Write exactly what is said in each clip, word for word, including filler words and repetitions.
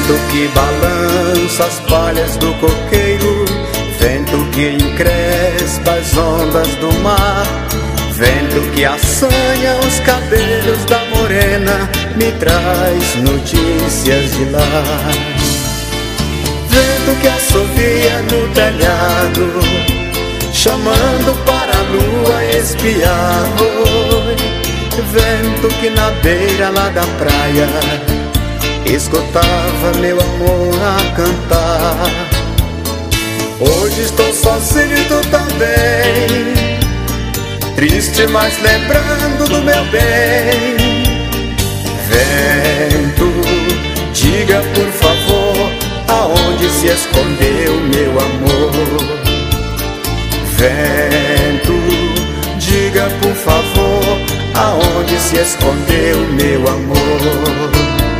Vento que balança as palhas do coqueiro, vento que encrespa as ondas do mar, vento que assanha os cabelos da morena, me traz notícias de lá. Vento que assovia no telhado, chamando para a lua espiar. Oi, vento que na beira lá da praia escutava meu amor a cantar. Hoje estou sozinho e tu também, triste mas lembrando do meu bem. Vento, diga por favor, aonde se escondeu meu amor. Vento, diga por favor, aonde se escondeu meu amor.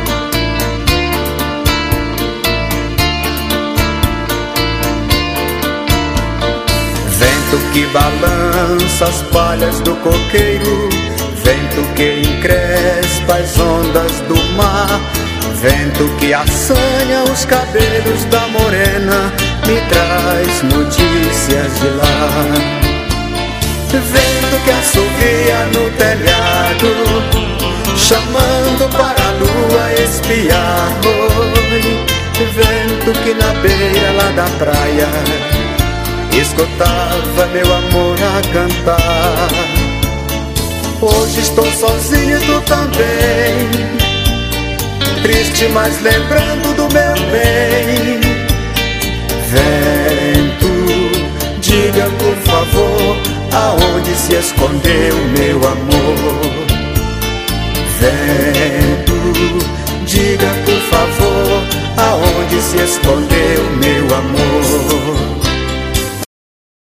Vento que balança as palhas do coqueiro, vento que encrespa as ondas do mar, vento que assanha os cabelos da morena, me traz notícias de lá. Vento que assovia no telhado, chamando para a lua espiar. Oi, vento que na beira lá da praia escutava meu amor a cantar. Hoje estou sozinho e tu também, triste mas lembrando do meu bem. Vento, diga por favor, aonde se escondeu meu amor. Vento, diga por favor, aonde se escondeu meu amor.